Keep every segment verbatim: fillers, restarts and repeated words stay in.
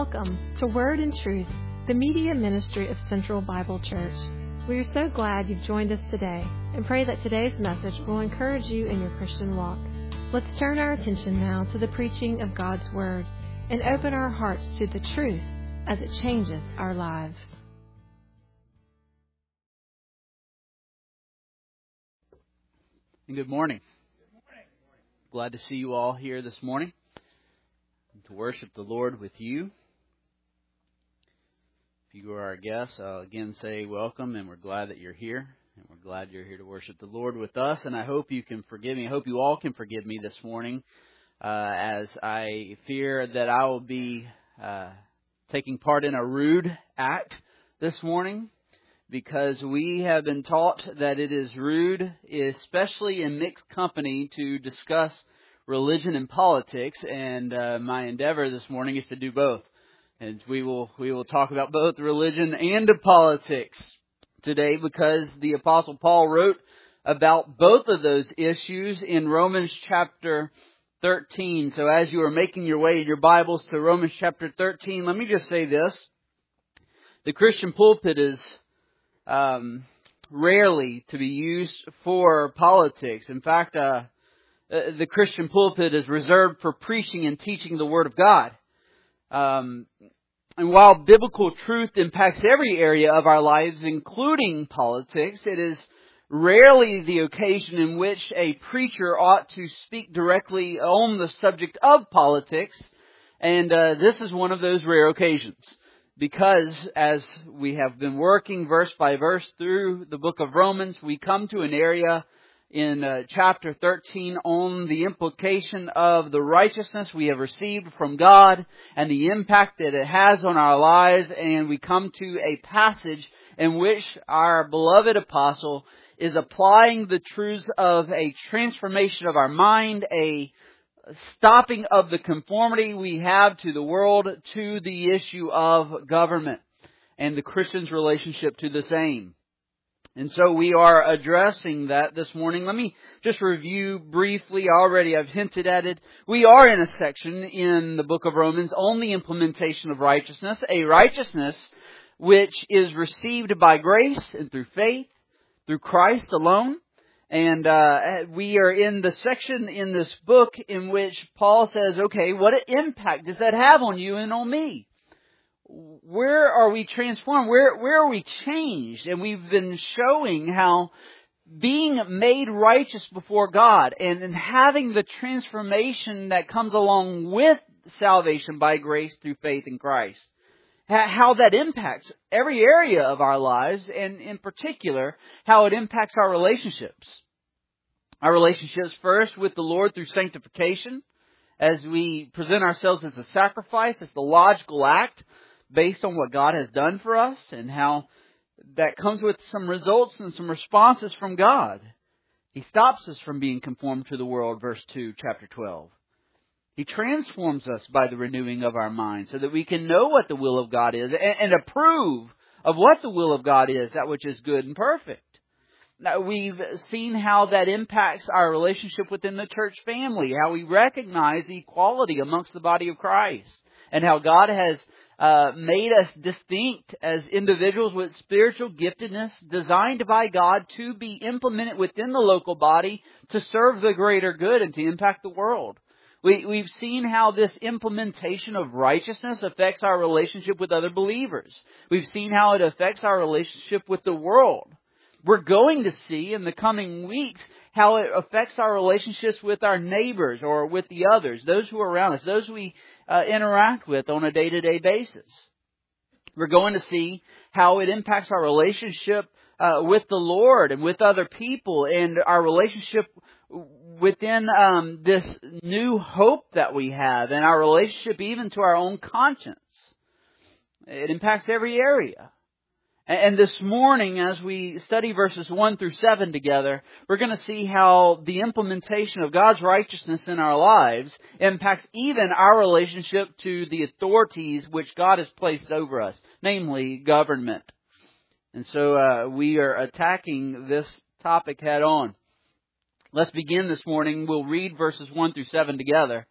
Welcome to Word and Truth, the media ministry of Central Bible Church. We are so glad you've joined us today and pray that today's message will encourage you in your Christian walk. Let's turn our attention now to the preaching of God's Word and open our hearts to the truth as it changes our lives. And good morning. Glad to see you all here this morning and to worship the Lord with you. If you are our guests, I'll again say welcome, and we're glad that you're here. And we're glad you're here to worship the Lord with us. And I hope you can forgive me. I hope you all can forgive me this morning uh, as I fear that I will be uh, taking part in a rude act this morning, because we have been taught that it is rude, especially in mixed company, to discuss religion and politics. And uh, my endeavor this morning is to do both. And we will we will talk about both religion and politics today, because the Apostle Paul wrote about both of those issues in Romans chapter thirteen. So as you are making your way in your Bibles to Romans chapter thirteen, let me just say this. The Christian pulpit is um, rarely to be used for politics. In fact, uh, the Christian pulpit is reserved for preaching and teaching the Word of God. Um, and while biblical truth impacts every area of our lives, including politics, it is rarely the occasion in which a preacher ought to speak directly on the subject of politics. And uh, this is one of those rare occasions, because as we have been working verse by verse through the book of Romans, we come to an area in uh, chapter thirteen on the implication of the righteousness we have received from God and the impact that it has on our lives. And we come to a passage in which our beloved apostle is applying the truths of a transformation of our mind, a stopping of the conformity we have to the world, to the issue of government and the Christian's relationship to the same. And so we are addressing that this morning. Let me just review briefly. Already I've hinted at it. We are in a section in the book of Romans on the implementation of righteousness, a righteousness which is received by grace and through faith, through Christ alone. And uh, we are in the section in this book in which Paul says, okay, what impact does that have on you and on me? Where are we transformed? Where where are we changed? And we've been showing how being made righteous before God and, and having the transformation that comes along with salvation by grace through faith in Christ, how that impacts every area of our lives, and in particular, how it impacts our relationships. Our relationships first with the Lord through sanctification, as we present ourselves as a sacrifice, as the logical act based on what God has done for us, and how that comes with some results and some responses from God. He stops us from being conformed to the world, verse two, chapter twelve. He transforms us by the renewing of our minds so that we can know what the will of God is and, and approve of what the will of God is, that which is good and perfect. Now, we've seen how that impacts our relationship within the church family, how we recognize the equality amongst the body of Christ, and how God has uh, made us distinct as individuals with spiritual giftedness designed by God to be implemented within the local body to serve the greater good and to impact the world. We, we've seen how this implementation of righteousness affects our relationship with other believers. We've seen how it affects our relationship with the world. We're going to see in the coming weeks how it affects our relationships with our neighbors or with the others, those who are around us, those we uh, interact with on a day-to-day basis. We're going to see how it impacts our relationship uh, with the Lord and with other people, and our relationship within um, this new hope that we have, and our relationship even to our own conscience. It impacts every area. And this morning, as we study verses one through seven together, we're going to see how the implementation of God's righteousness in our lives impacts even our relationship to the authorities which God has placed over us, namely government. And so uh, we are attacking this topic head on. Let's begin this morning. We'll read verses one through seven together.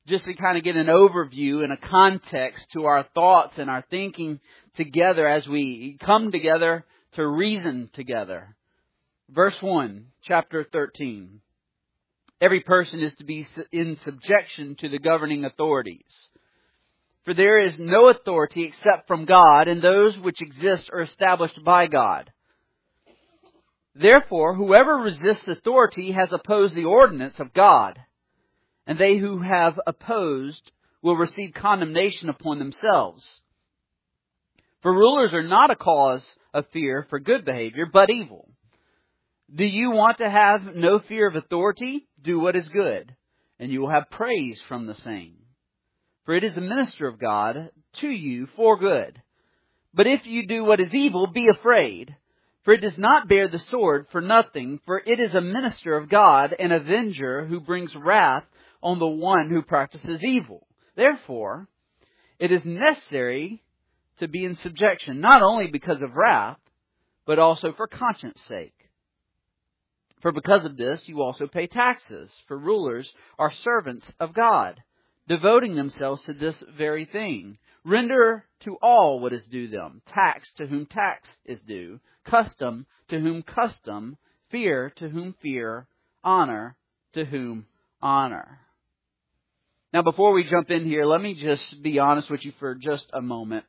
just to kind of get an overview and a context to our thoughts and our thinking together as we come together to reason together. Verse one, chapter thirteen. Every person is to be in subjection to the governing authorities. For there is no authority except from God, and those which exist are established by God. Therefore, whoever resists authority has opposed the ordinance of God, and they who have opposed will receive condemnation upon themselves. For rulers are not a cause of fear for good behavior, but evil. Do you want to have no fear of authority? Do what is good, and you will have praise from the same. For it is a minister of God to you for good. But if you do what is evil, be afraid. For it does not bear the sword for nothing, for it is a minister of God, an avenger who brings wrath on the one who practices evil. Therefore, it is necessary to be in subjection, not only because of wrath, but also for conscience sake. For because of this, you also pay taxes, for rulers are servants of God, devoting themselves to this very thing. Render to all what is due them, tax to whom tax is due, custom to whom custom, fear to whom fear, honor to whom honor. Now, before we jump in here, let me just be honest with you for just a moment.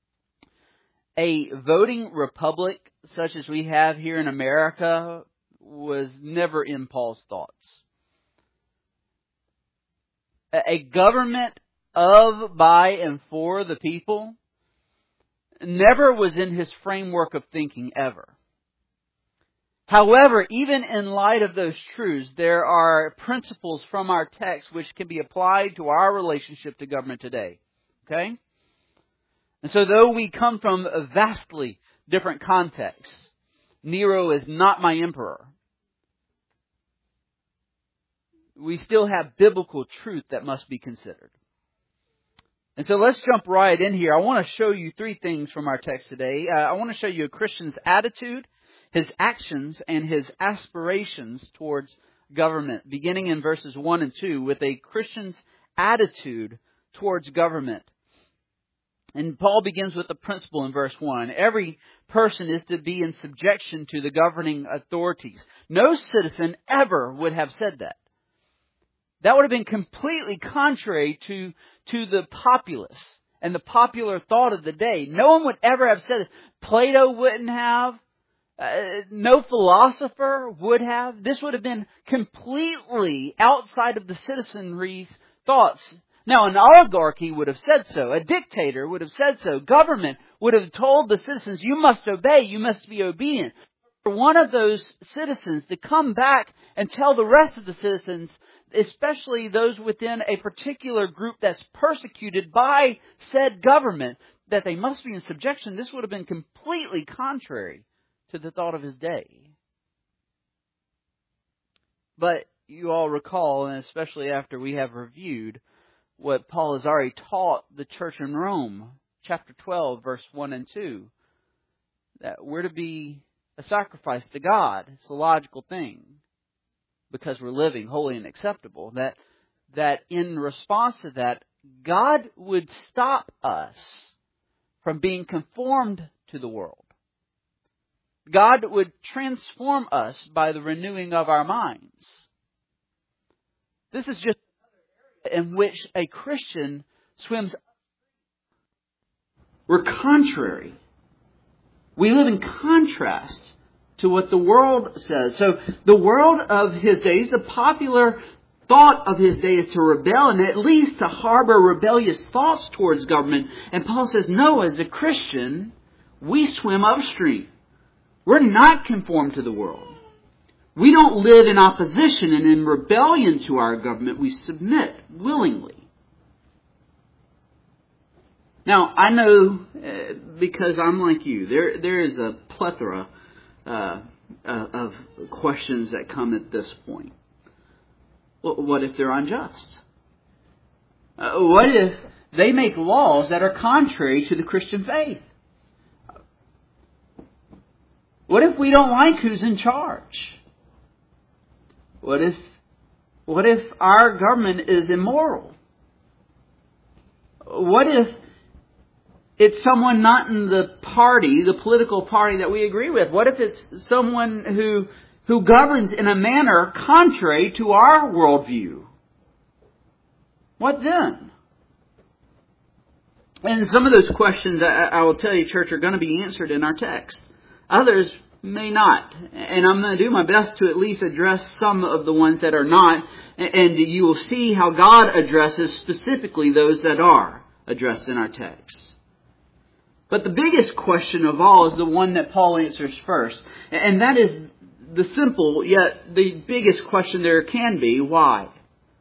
A voting republic such as we have here in America was never in Paul's thoughts. A government of, by, and for the people never was in his framework of thinking ever. However, even in light of those truths, there are principles from our text which can be applied to our relationship to government today. Okay? And so though we come from a vastly different contexts, Nero is not my emperor, we still have biblical truth that must be considered. And so let's jump right in here. I want to show you three things from our text today. Uh, I want to show you a Christian's attitude, his actions, and his aspirations towards government, beginning in verses one and two, with a Christian's attitude towards government. And Paul begins with the principle in verse one. Every person is to be in subjection to the governing authorities. No citizen ever would have said that. That would have been completely contrary to, to the populace and the popular thought of the day. No one would ever have said it. Plato wouldn't have. Uh, no philosopher would have. This would have been completely outside of the citizenry's thoughts. Now, an oligarchy would have said so. A dictator would have said so. Government would have told the citizens, you must obey, you must be obedient. For one of those citizens to come back and tell the rest of the citizens, especially those within a particular group that's persecuted by said government, that they must be in subjection, this would have been completely contrary to the thought of his day. But you all recall, and especially after we have reviewed what Paul has already taught the church in Rome, chapter twelve, verse one and two, that we're to be a sacrifice to God. It's a logical thing, because we're living holy and acceptable, that that in response to that, God would stop us from being conformed to the world. God would transform us by the renewing of our minds. This is just in which a Christian swims. We're contrary. We live in contrast to what the world says. So the world of his days, the popular thought of his day is to rebel and at least to harbor rebellious thoughts towards government. And Paul says, no, as a Christian, we swim upstream. We're not conformed to the world. We don't live in opposition and in rebellion to our government. We submit willingly. Now, I know, uh, because I'm like you, there there is a plethora uh, uh, of questions that come at this point. Well, what if they're unjust? Uh, what if they make laws that are contrary to the Christian faith? What if we don't like who's in charge? What if, what if our government is immoral? what if it's someone not in the party, the political party that we agree with? What if it's someone who who governs in a manner contrary to our worldview? What then? And some of those questions, I, I will tell you, church, are going to be answered in our text. Others may not. And I'm going to do my best to at least address some of the ones that are not. And you will see how God addresses specifically those that are addressed in our text. But the biggest question of all is the one that Paul answers first. And that is the simple, yet the biggest question there can be: why?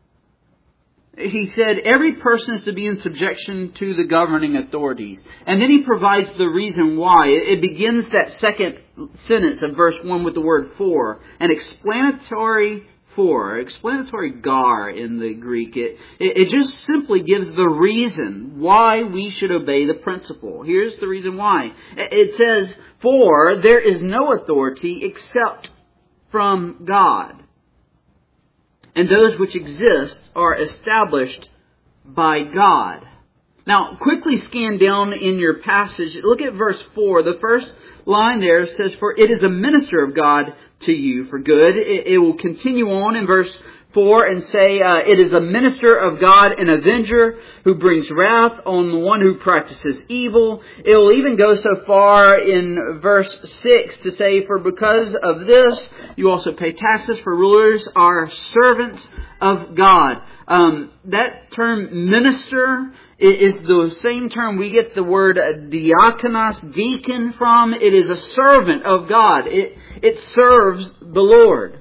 He said every person is to be in subjection to the governing authorities. And then he provides the reason why. It begins that second sentence of verse one with the word for. An explanatory for. Explanatory gar in the Greek. It, it, it just simply gives the reason why we should obey the principle. Here's the reason why. It says, for there is no authority except from God. And those which exist are established by God. Now, quickly scan down in your passage. Look at verse four. The first line there says, for it is a minister of God to you for good. It, it will continue on in verse four and say, uh, it is a minister of God, an avenger who brings wrath on the one who practices evil. It will even go so far in verse six to say, for because of this, you also pay taxes, for rulers are servants of God. Um, that term minister is the same term we get the word diakonos, deacon, from. It is a servant of God. It, it serves the Lord.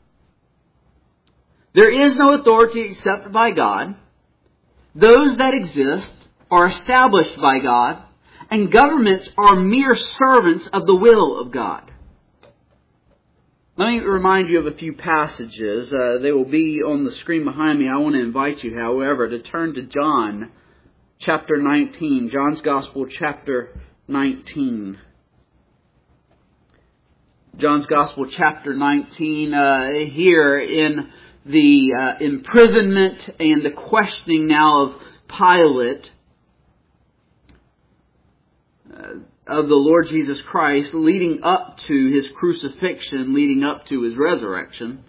There is no authority except by God. Those that exist are established by God, and governments are mere servants of the will of God. Let me remind you of a few passages. Uh, they will be on the screen behind me. I want to invite you, however, to turn to John chapter nineteen. John's Gospel chapter nineteen. John's Gospel chapter nineteen. Uh, here in the uh, imprisonment and the questioning now of Pilate uh, of the Lord Jesus Christ, leading up to His crucifixion, leading up to His resurrection.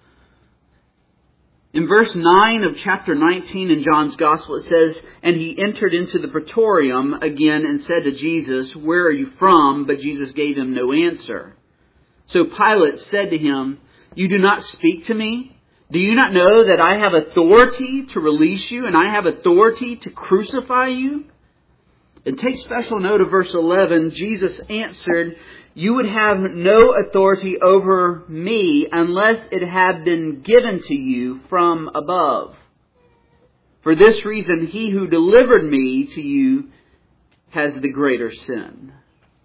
In verse nine of chapter nineteen in John's Gospel, it says, and he entered into the praetorium again and said to Jesus, where are you from? But Jesus gave him no answer. So Pilate said to him, you do not speak to me? Do you not know that I have authority to release you and I have authority to crucify you? And take special note of verse eleven. Jesus answered, you would have no authority over me unless it had been given to you from above. For this reason, he who delivered me to you has the greater sin.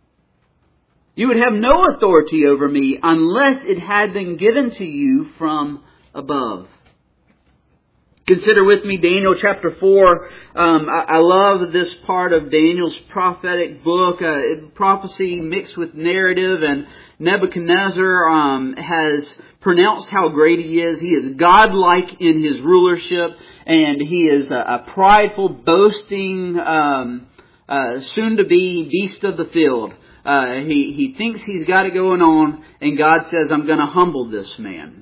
You would have no authority over me unless it had been given to you from above. Consider with me Daniel chapter four. Um, I, I love this part of Daniel's prophetic book. Uh, prophecy mixed with narrative. And Nebuchadnezzar um, has pronounced how great he is. He is godlike in his rulership. And he is a, a prideful, boasting, um, uh, soon-to-be beast of the field. Uh, he, he thinks he's got it going on. And God says, I'm going to humble this man.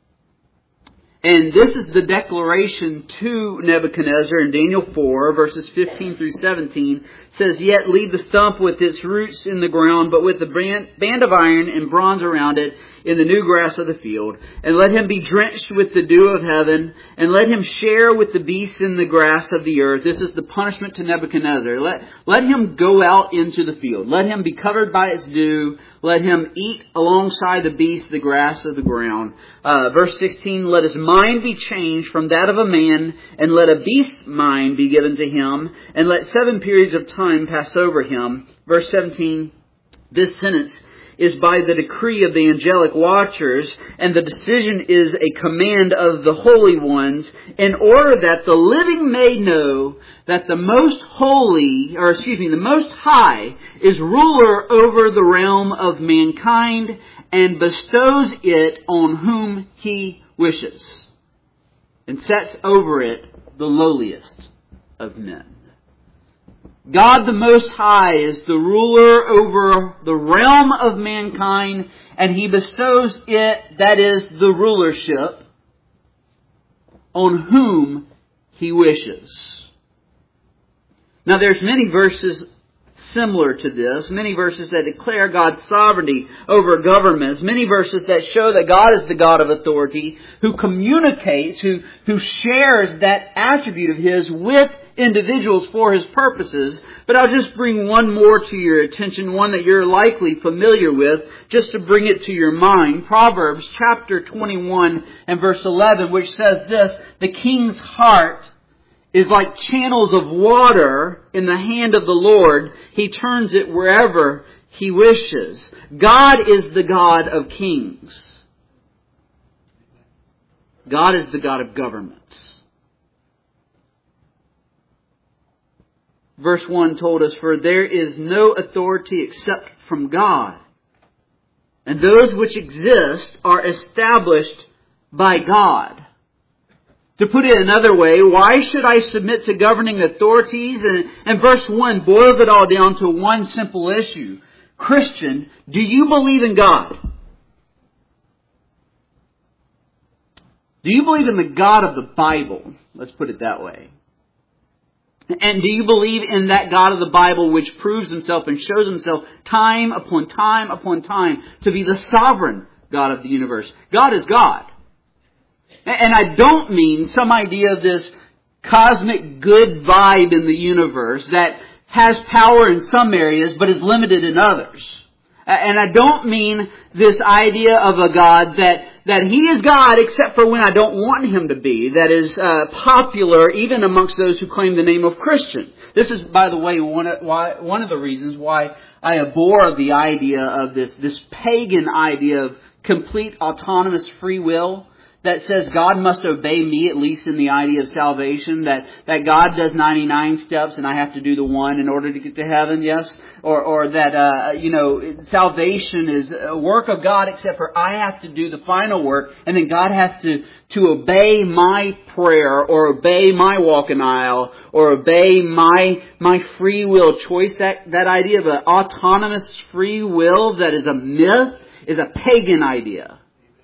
And this is the declaration to Nebuchadnezzar in Daniel four, verses fifteen through seventeen. It says, yet leave the stump with its roots in the ground, but with the band, band of iron and bronze around it in the new grass of the field. And let him be drenched with the dew of heaven, and let him share with the beasts in the grass of the earth. This is the punishment to Nebuchadnezzar. Let, let him go out into the field. Let him be covered by its dew. Let him eat alongside the beasts the grass of the ground. Uh, verse sixteen, let his mind be changed from that of a man, and let a beast's mind be given to him, and let seven periods of time pass over him. Verse seventeen, this sentence is by the decree of the angelic watchers, and the decision is a command of the holy ones, in order that the living may know that the most holy, or excuse me, the most high is ruler over the realm of mankind, and bestows it on whom he wishes, and sets over it the lowliest of men. God the Most High is the ruler over the realm of mankind, and He bestows it, that is, the rulership, on whom He wishes. Now there's many verses similar to this, many verses that declare God's sovereignty over governments, many verses that show that God is the God of authority, who communicates, who, who shares that attribute of His with individuals for His purposes. But I'll just bring one more to your attention, one that you're likely familiar with, just to bring it to your mind. Proverbs chapter twenty-one and verse eleven, which says this: the king's heart is like channels of water in the hand of the Lord. He turns it wherever He wishes. God is the God of kings. God is the God of governments. Verse one told us, for there is no authority except from God, and those which exist are established by God. To put it another way, why should I submit to governing authorities? And, and verse one boils it all down to one simple issue. Christian, do you believe in God? Do you believe in the God of the Bible? Let's put it that way. And do you believe in that God of the Bible which proves Himself and shows Himself time upon time upon time to be the sovereign God of the universe? God is God. And I don't mean some idea of this cosmic good vibe in the universe that has power in some areas but is limited in others. And I don't mean this idea of a God that, that He is God except for when I don't want Him to be. That is uh, popular even amongst those who claim the name of Christian. This is, by the way, one of, why, one of the reasons why I abhor the idea of this, this pagan idea of complete autonomous free will that says God must obey me, at least in the idea of salvation, that, that God does ninety-nine steps and I have to do the one in order to get to heaven, yes? Or, or that, uh, you know, salvation is a work of God except for I have to do the final work, and then God has to, to obey my prayer or obey my walk in aisle or obey my, my free will choice. That, that idea of an autonomous free will that is a myth is a pagan idea.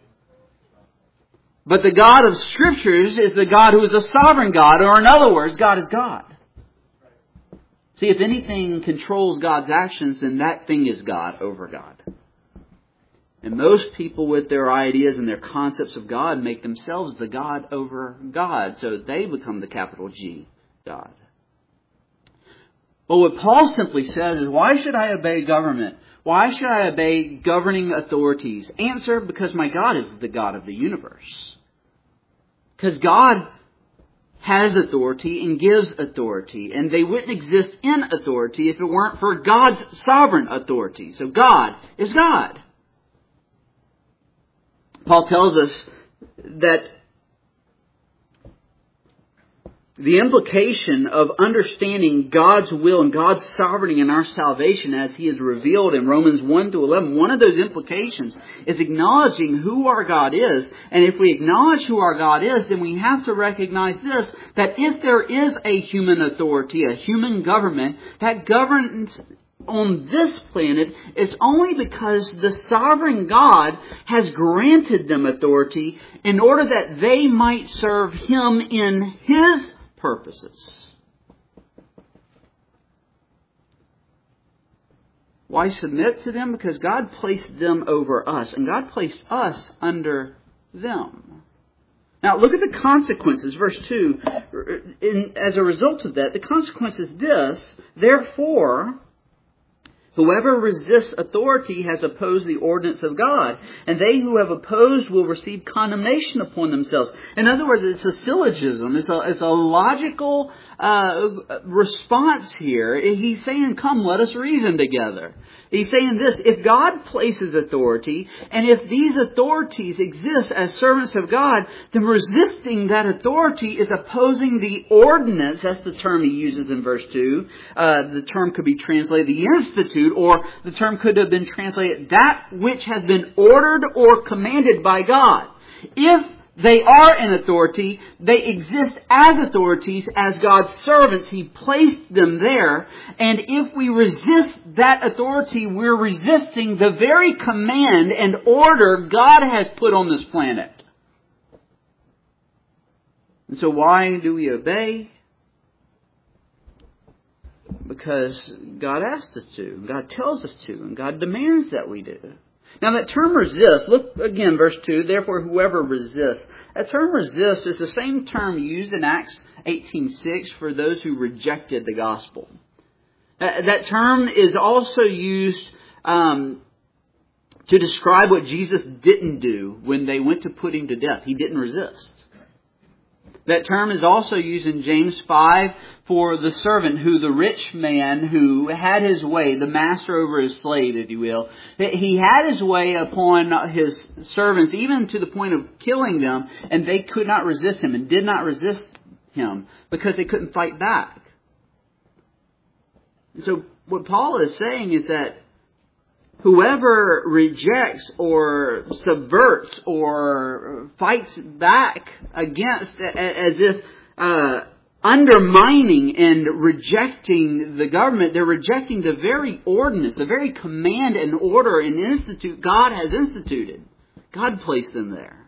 But the God of Scriptures is the God who is a sovereign God, or in other words, God is God. See, if anything controls God's actions, then that thing is God over God. And most people with their ideas and their concepts of God make themselves the God over God. So they become the capital G God. But what Paul simply says is, why should I obey government? Why should I obey governing authorities? Answer, because my God is the God of the universe. Because God has authority and gives authority. And they wouldn't exist in authority if it weren't for God's sovereign authority. So God is God. Paul tells us that the implication of understanding God's will and God's sovereignty in our salvation as He is revealed in Romans one to eleven, one of those implications is acknowledging who our God is. And if we acknowledge who our God is, then we have to recognize this, that if there is a human authority, a human government, that governs on this planet is only because the sovereign God has granted them authority in order that they might serve Him in His purposes. Why submit to them? Because God placed them over us, and God placed us under them. Now look at the consequences, verse two. In, as a result of that, the consequence is this: therefore, whoever resists authority has opposed the ordinance of God, and they who have opposed will receive condemnation upon themselves. In other words, it's a syllogism. It's a, it's a logical uh, response here. He's saying, come, let us reason together. He's saying this: if God places authority, and if these authorities exist as servants of God, then resisting that authority is opposing the ordinance. That's the term he uses in verse two. Uh, the term could be translated the institute, or the term could have been translated that which has been ordered or commanded by God. If They are an authority. They exist as authorities, as God's servants. He placed them there. And if we resist that authority, we're resisting the very command and order God has put on this planet. And so why do we obey? Because God asked us to, God tells us to, and God demands that we do. Now that term resist, look again, verse two, therefore whoever resists. That term resist is the same term used in Acts eighteen six for those who rejected the gospel. That term is also used um, to describe what Jesus didn't do when they went to put him to death. He didn't resist. That term is also used in James five for the servant who, the rich man who had his way, the master over his slave, if you will. He had his way upon his servants, even to the point of killing them, and they could not resist him and did not resist him because they couldn't fight back. So what Paul is saying is that whoever rejects or subverts or fights back against, as if uh, undermining and rejecting the government, they're rejecting the very ordinance, the very command and order and institute God has instituted. God placed them there.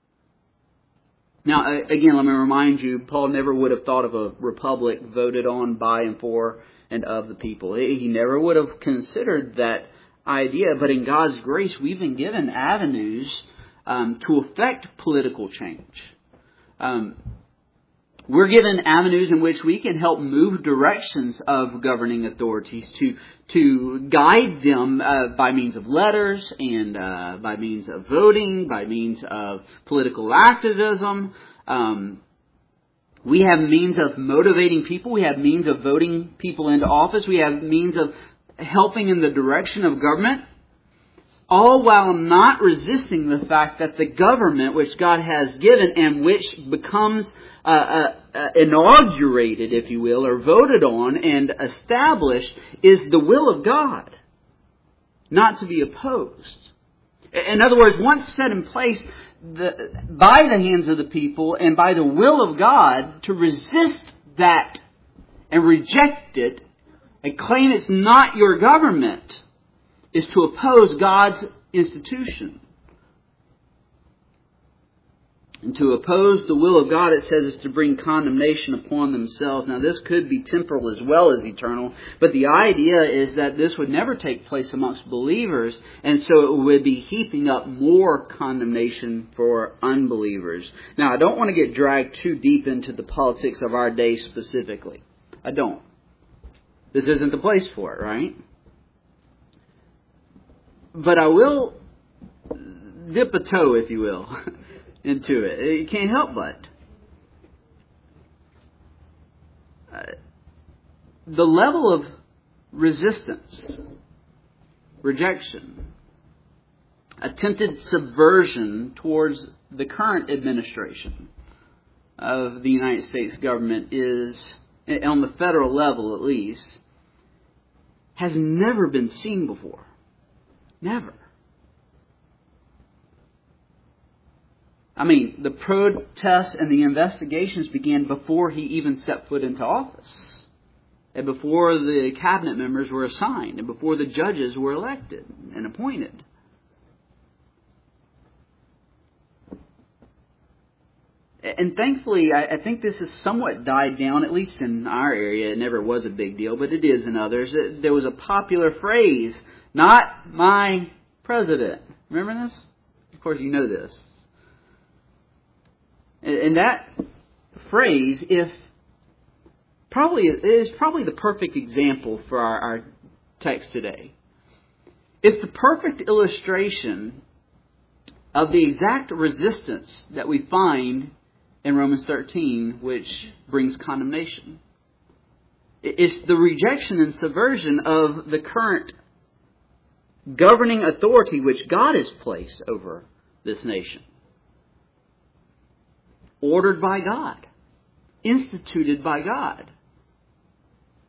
Now, again, let me remind you, Paul never would have thought of a republic voted on by and for and of the people. He never would have considered that idea, but in God's grace, we've been given avenues um, to affect political change. Um, we're given avenues in which we can help move directions of governing authorities to to guide them uh, by means of letters and uh, by means of voting, by means of political activism. Um, we have means of motivating people. We have means of voting people into office. We have means of helping in the direction of government, all while not resisting the fact that the government which God has given and which becomes uh, uh, uh, inaugurated, if you will, or voted on and established is the will of God, not to be opposed. In other words, once set in place the, by the hands of the people and by the will of God, to resist that and reject it and claim it's not your government is to oppose God's institution. And to oppose the will of God, it says, is to bring condemnation upon themselves. Now, this could be temporal as well as eternal, but the idea is that this would never take place amongst believers, and so it would be heaping up more condemnation for unbelievers. Now, I don't want to get dragged too deep into the politics of our day specifically. I don't. This isn't the place for it, right? But I will dip a toe, if you will, into it. You can't help but. Uh, the level of resistance, rejection, attempted subversion towards the current administration of the United States government is, on the federal level at least, has never been seen before. Never. I mean, the protests and the investigations began before he even stepped foot into office, and before the cabinet members were assigned, and before the judges were elected and appointed. And thankfully, I, I think this has somewhat died down, at least in our area. It never was a big deal, but it is in others. There was a popular phrase, "Not my president." Remember this? Of course, you know this. And that phrase, if probably is probably the perfect example for our, our text today. It's the perfect illustration of the exact resistance that we find in Romans thirteen, which brings condemnation. It's the rejection and subversion of the current governing authority which God has placed over this nation. Ordered by God. Instituted by God.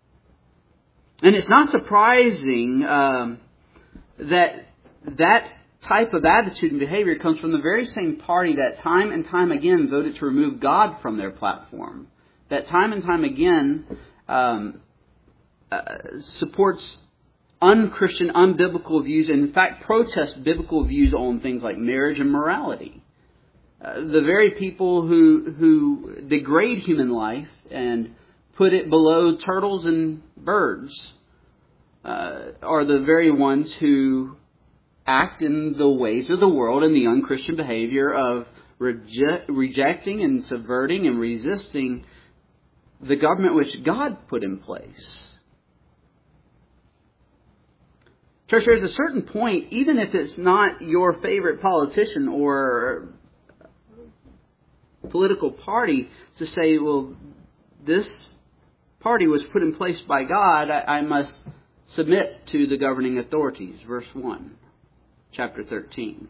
And it's not surprising um, that that type of attitude and behavior comes from the very same party that time and time again voted to remove God from their platform. That time and time again um, uh, supports unchristian, unbiblical views, and in fact protests biblical views on things like marriage and morality. Uh, the very people who who degrade human life and put it below turtles and birds uh, are the very ones who act in the ways of the world and the unchristian behavior of reje- rejecting and subverting and resisting the government which God put in place. Church, there's a certain point, even if it's not your favorite politician or political party, to say, well, this party was put in place by God, I, I must submit to the governing authorities. Verse one, chapter thirteen.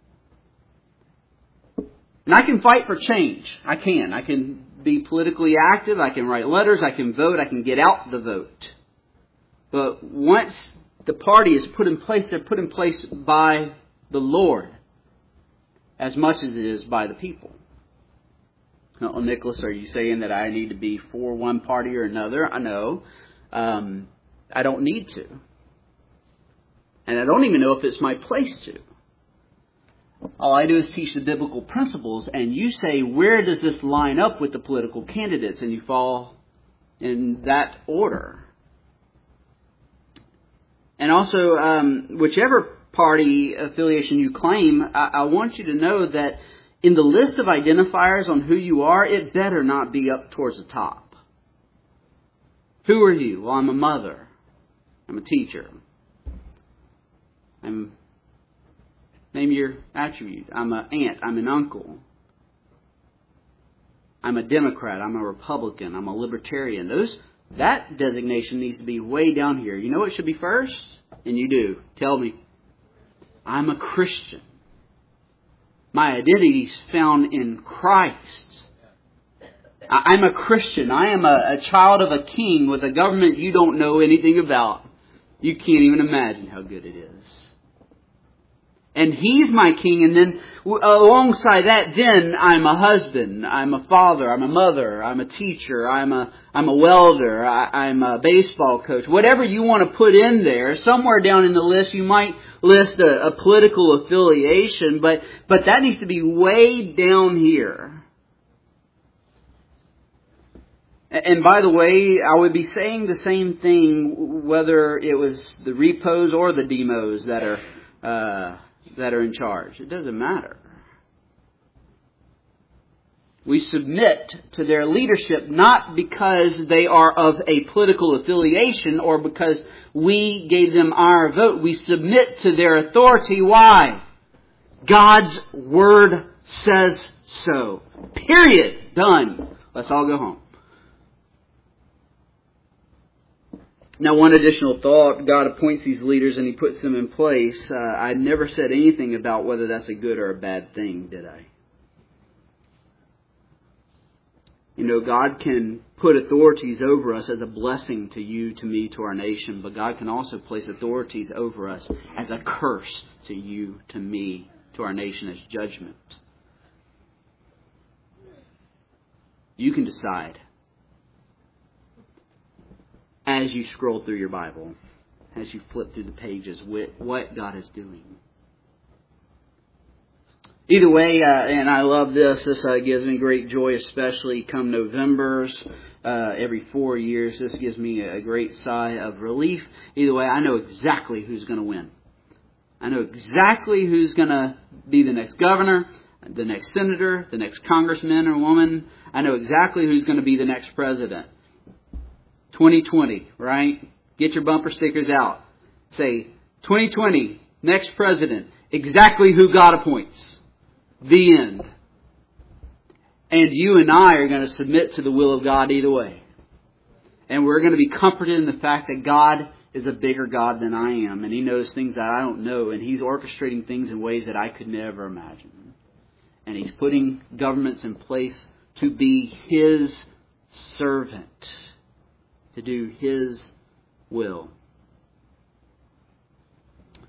And I can fight for change. I can. I can be politically active. I can write letters. I can vote. I can get out the vote. But once the party is put in place, they're put in place by the Lord as much as it is by the people. Well, Nicholas, are you saying that I need to be for one party or another? I know. Um, I don't need to. And I don't even know if it's my place to. All I do is teach the biblical principles, and you say, where does this line up with the political candidates? And you fall in that order. And also, um, whichever party affiliation you claim, I, I want you to know that in the list of identifiers on who you are, it better not be up towards the top. Who are you? Well, I'm a mother. I'm a teacher. I'm Name your attribute. I'm an aunt. I'm an uncle. I'm a Democrat. I'm a Republican. I'm a Libertarian. Those that designation needs to be way down here. You know what should be first? And you do. Tell me. I'm a Christian. My identity is found in Christ. I'm a Christian. I am a, a child of a king with a government you don't know anything about. You can't even imagine how good it is. And He's my king, and then alongside that, then I'm a husband, I'm a father, I'm a mother, I'm a teacher, I'm a I'm a welder, I, I'm a baseball coach. Whatever you want to put in there, somewhere down in the list you might list a, a political affiliation, but but that needs to be way down here. And by the way, I would be saying the same thing whether it was the repos or the demos that are uh, that are in charge. It doesn't matter. We submit to their leadership not because they are of a political affiliation or because we gave them our vote. We submit to their authority. Why? God's Word says so. Period. Done. Let's all go home. Now, one additional thought, God appoints these leaders and He puts them in place. Uh, I never said anything about whether that's a good or a bad thing, did I? You know, God can put authorities over us as a blessing to you, to me, to our nation, but God can also place authorities over us as a curse to you, to me, to our nation, as judgment. You can decide. As you scroll through your Bible, as you flip through the pages, what God is doing. Either way, uh, and I love this. This uh, gives me great joy, especially come Novembers, uh, every four years. This gives me a great sigh of relief. Either way, I know exactly who's going to win. I know exactly who's going to be the next governor, the next senator, the next congressman or woman. I know exactly who's going to be the next president. twenty twenty, right? Get your bumper stickers out. Say, twenty twenty, next president, exactly who God appoints. The end. And you and I are going to submit to the will of God either way. And we're going to be comforted in the fact that God is a bigger God than I am. And He knows things that I don't know. And He's orchestrating things in ways that I could never imagine. And He's putting governments in place to be His servant. To do His will.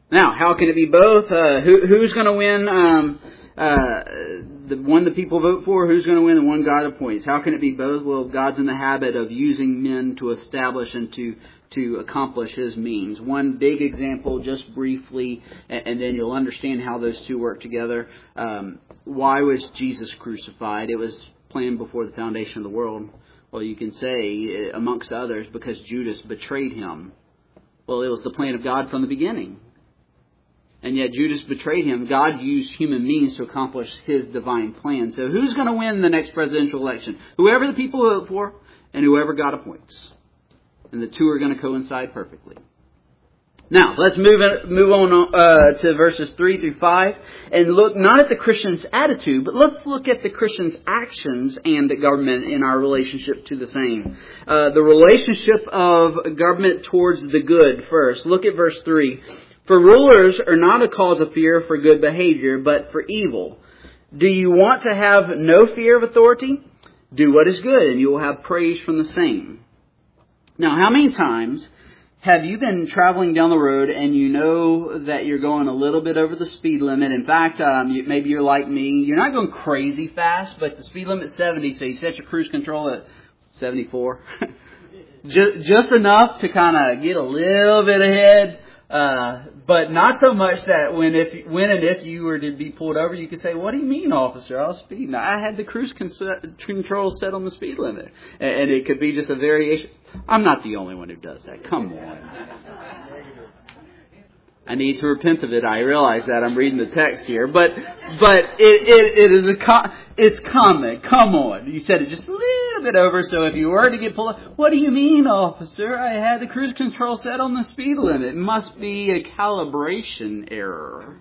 Now, how can it be both? Uh, who, who's going to win? Um, uh, the one the people vote for. Who's going to win? The one God appoints. How can it be both? Well, God's in the habit of using men to establish and to to accomplish His means. One big example, just briefly, and, and then you'll understand how those two work together. Um, why was Jesus crucified? It was planned before the foundation of the world. Well, you can say, amongst others, because Judas betrayed Him. Well, it was the plan of God from the beginning. And yet Judas betrayed Him. God used human means to accomplish His divine plan. So who's going to win the next presidential election? Whoever the people vote for and whoever God appoints. And the two are going to coincide perfectly. Now, let's move move on uh, to verses three through five and look not at the Christian's attitude, but let's look at the Christian's actions and the government in our relationship to the same. Uh, the relationship of government towards the good first. Look at verse three. For rulers are not a cause of fear for good behavior, but for evil. Do you want to have no fear of authority? Do what is good, and you will have praise from the same. Now, how many times have you been traveling down the road and you know that you're going a little bit over the speed limit? In fact, um, you, maybe you're like me. You're not going crazy fast, but the speed limit's seventy, so you set your cruise control at seventy-four. just, just enough to kind of get a little bit ahead. Uh, but not so much that when if when and if you were to be pulled over, you could say, "What do you mean, officer? I was speeding. I had the cruise con- control set on the speed limit," and, and it could be just a variation. I'm not the only one who does that. Come on. I need to repent of it. I realize that I'm reading the text here, but but it it, it is a com- it's common. Come on, you said it just a little bit over. So if you were to get pulled, what do you mean, officer? I had the cruise control set on the speed limit. It must be a calibration error.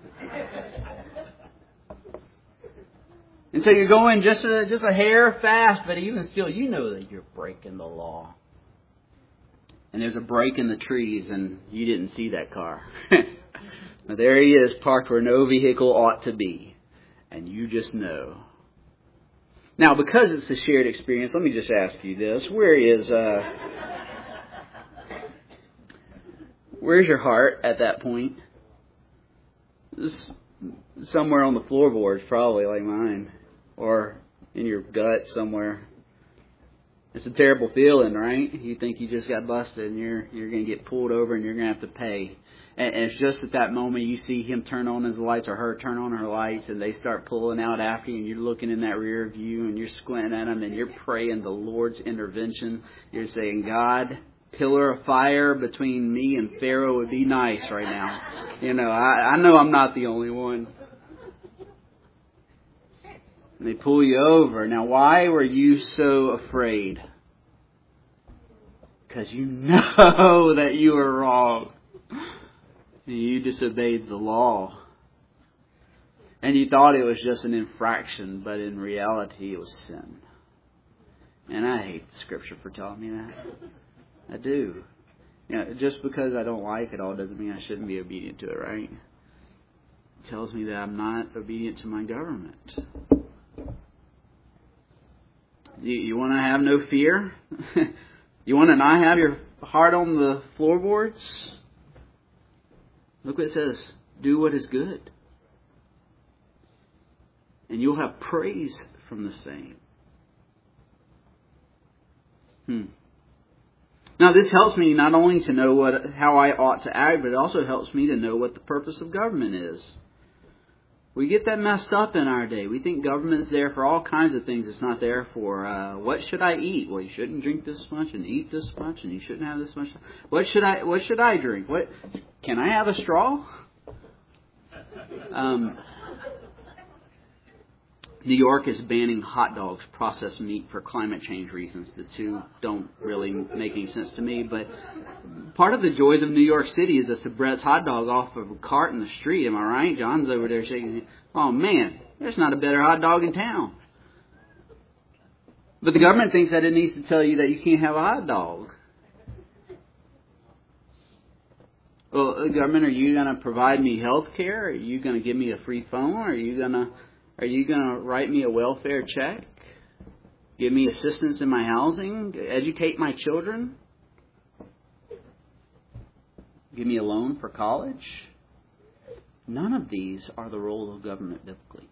And so you're going just a just a hair fast, but even still, you know that you're breaking the law. And there's a break in the trees, and you didn't see that car. Now there he is, parked where no vehicle ought to be. And you just know. Now, because it's a shared experience, let me just ask you this. Where is, uh, where's your heart at that point? This, somewhere on the floorboards, probably, like mine. Or in your gut somewhere. It's a terrible feeling, right? You think you just got busted and you're you're going to get pulled over and you're going to have to pay. And, and it's just at that moment you see him turn on his lights or her turn on her lights and they start pulling out after you and you're looking in that rear view and you're squinting at them and you're praying the Lord's intervention. You're saying, God, pillar of fire between me and Pharaoh would be nice right now. You know, I, I know I'm not the only one. And they pull you over. Now, why were you so afraid? Because you know that you were wrong. And you disobeyed the law. And you thought it was just an infraction, but in reality it was sin. And I hate the Scripture for telling me that. I do. You know, just because I don't like it all doesn't mean I shouldn't be obedient to it, right? It tells me that I'm not obedient to my government. You, you want to have no fear? You want to not have your heart on the floorboards? Look what it says. Do what is good. And you'll have praise from the same. Hmm. Now this helps me not only to know what how I ought to act, but it also helps me to know what the purpose of government is. We get that messed up in our day. We think government's there for all kinds of things it's not there for. Uh, what should I eat? Well, you shouldn't drink this much and eat this much, and you shouldn't have this much. What should I What should I drink? What can I have a straw? Um, New York is banning hot dogs, processed meat, for climate change reasons. The two don't really make any sense to me. But part of the joys of New York City is a Brett's hot dog off of a cart in the street. Am I right? John's over there shaking his head. Oh, man, there's not a better hot dog in town. But the government thinks that it needs to tell you that you can't have a hot dog. Well, government, are you going to provide me health care? Are you going to give me a free phone? Are you going to... Are you going to write me a welfare check? Give me assistance in my housing? Educate my children? Give me a loan for college? None of these are the role of government biblically.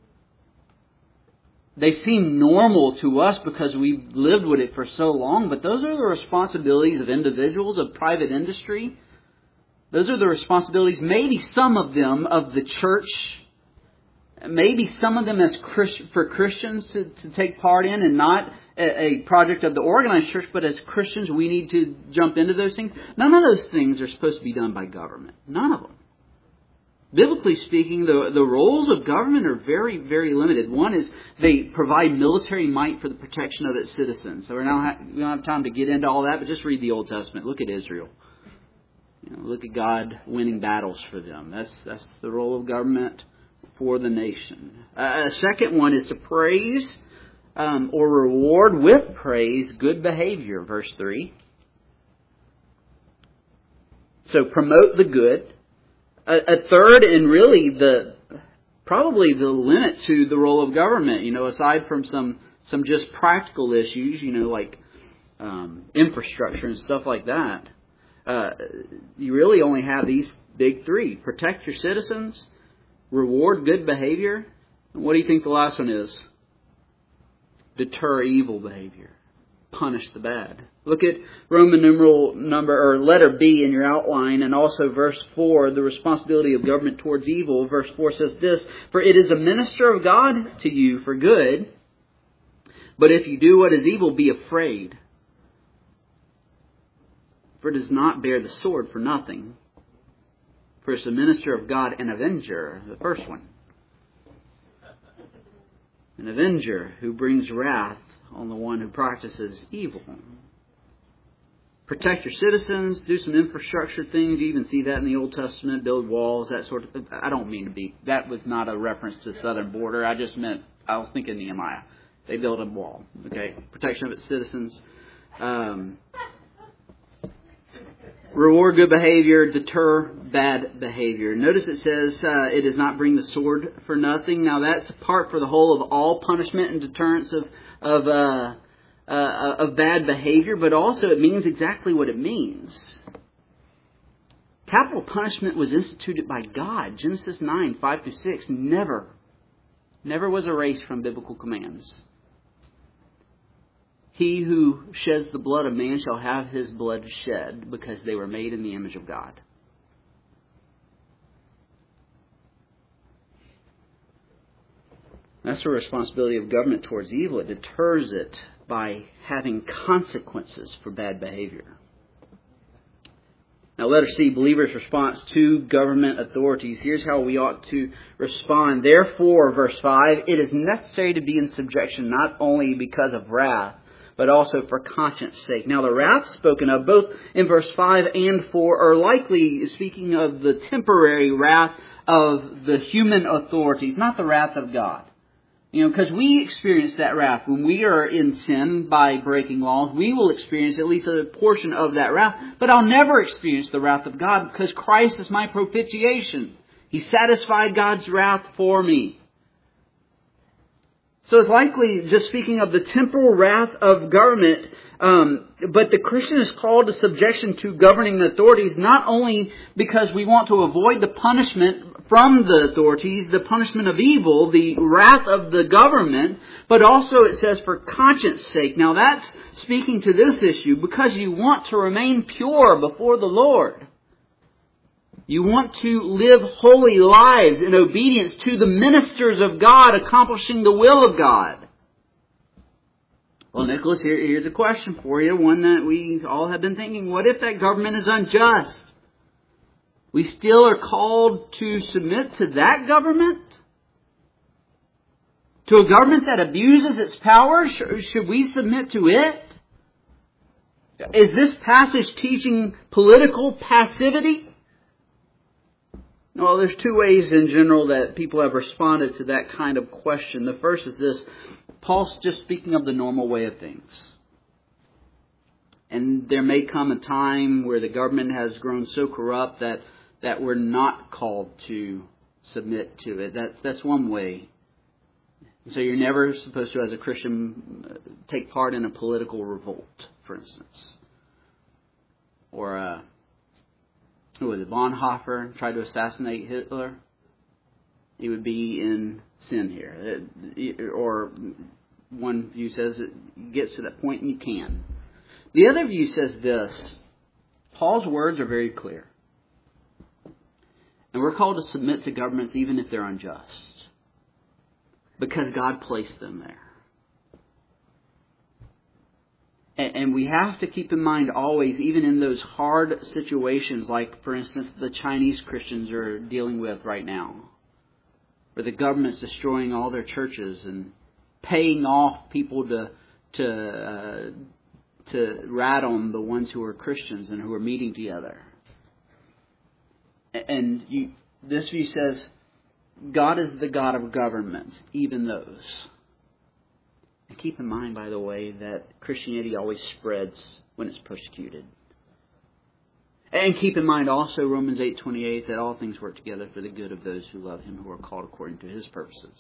They seem normal to us because we've lived with it for so long, but those are the responsibilities of individuals, of private industry. Those are the responsibilities, maybe some of them, of the church. Maybe some of them as Christ, for Christians to, to take part in, and not a, a project of the organized church, but as Christians we need to jump into those things. None of those things are supposed to be done by government. None of them. Biblically speaking, the, the roles of government are very, very limited. One is they provide military might for the protection of its citizens. So we're not, we don't have time to get into all that, but just read the Old Testament. Look at Israel. You know, look at God winning battles for them. That's that's the role of government for the nation. Uh, a second one is to praise um, or reward with praise good behavior, verse three. So promote the good. A, a third, and really the probably the limit to the role of government, you know, aside from some some just practical issues, you know, like um, infrastructure and stuff like that, uh, you really only have these big three: protect your citizens, reward good behavior. And what do you think the last one is? Deter evil behavior. Punish the bad. Look at Roman numeral number or letter B in your outline, and also verse four, the responsibility of government towards evil. Verse four says this: for it is a minister of God to you for good, but if you do what is evil, be afraid. For it does not bear the sword for nothing. For it's a minister of God, an avenger, the first one. An avenger who brings wrath on the one who practices evil. Protect your citizens, do some infrastructure things. You even see that in the Old Testament, build walls, that sort of thing. I don't mean to be, that was not a reference to the southern border. I just meant, I was thinking Nehemiah. They built a wall, okay? Protection of its citizens. Um, reward good behavior, deter bad behavior. Notice it says uh, it does not bring the sword for nothing. Now that's part for the whole of all punishment and deterrence of of uh, uh, of bad behavior, but also it means exactly what it means. Capital punishment was instituted by God. Genesis nine, five through six never, never was erased from biblical commands. He who sheds the blood of man shall have his blood shed, because they were made in the image of God. That's the responsibility of government towards evil. It deters it by having consequences for bad behavior. Now, letter C, believers' response to government authorities. Here's how we ought to respond. Therefore, verse five, it is necessary to be in subjection not only because of wrath, but also for conscience sake. Now, the wrath spoken of both in verse five and four are likely speaking of the temporary wrath of the human authorities, not the wrath of God. You know, because we experience that wrath. When we are in sin by breaking laws, we will experience at least a portion of that wrath. But I'll never experience the wrath of God because Christ is my propitiation. He satisfied God's wrath for me. So it's likely just speaking of the temporal wrath of government. Um, but the Christian is called to subjection to governing authorities, not only because we want to avoid the punishment from the authorities, the punishment of evil, the wrath of the government, but also it says for conscience sake. Now that's speaking to this issue because you want to remain pure before the Lord. You want to live holy lives in obedience to the ministers of God, accomplishing the will of God. Well, Nicholas, here, here's a question for you, one that we all have been thinking. What if that government is unjust? We still are called to submit to that government? To a government that abuses its power? Should we submit to it? Is this passage teaching political passivity? Well, there's two ways in general that people have responded to that kind of question. The first is this: Paul's just speaking of the normal way of things. And there may come a time where the government has grown so corrupt that, that we're not called to submit to it. That, that's one way. So you're never supposed to, as a Christian, take part in a political revolt, for instance. Or a who was it, Bonhoeffer, tried to assassinate Hitler, he would be in sin here. Or one view says it gets to that point and you can. The other view says this. Paul's words are very clear. And we're called to submit to governments even if they're unjust. Because God placed them there. And we have to keep in mind always, even in those hard situations, like, for instance, the Chinese Christians are dealing with right now, where the government's destroying all their churches and paying off people to to uh, to rat on the ones who are Christians and who are meeting together. And you, this view says, God is the God of governments, even those. And keep in mind, by the way, that Christianity always spreads when it's persecuted. And keep in mind also Romans eight twenty-eight, that all things work together for the good of those who love Him, who are called according to His purposes.